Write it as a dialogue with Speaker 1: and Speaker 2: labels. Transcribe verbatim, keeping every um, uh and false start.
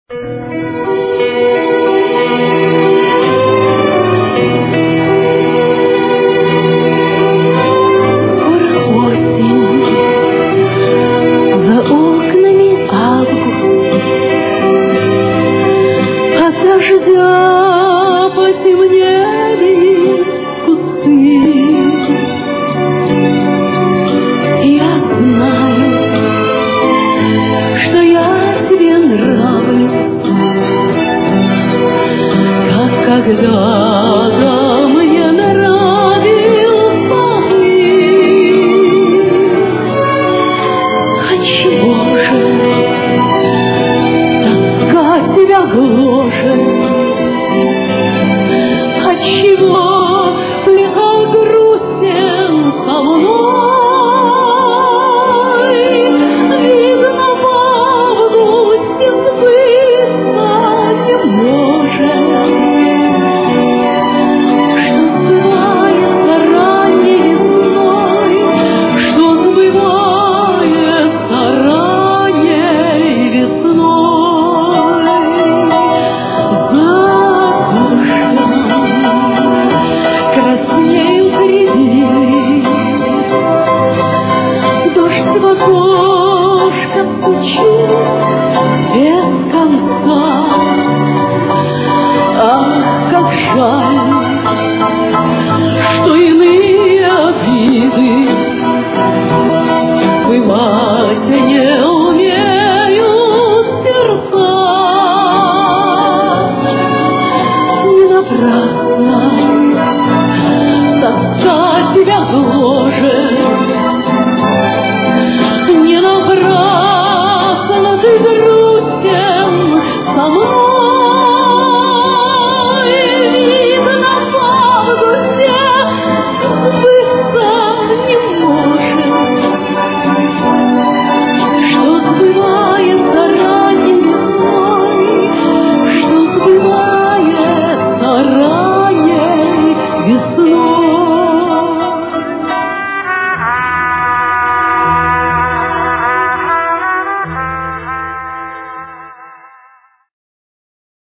Speaker 1: Когда-то мне нравился ты, отчего же тоска тебя гложет? Отчего ты так грустен со мной? Видно, в августе сбыться не может. Окошко стучит без конца. Ах, как жаль, что иные обиды бывать не умеют сердца. Не напрасно тоска тебя гложет. Не напрасно ты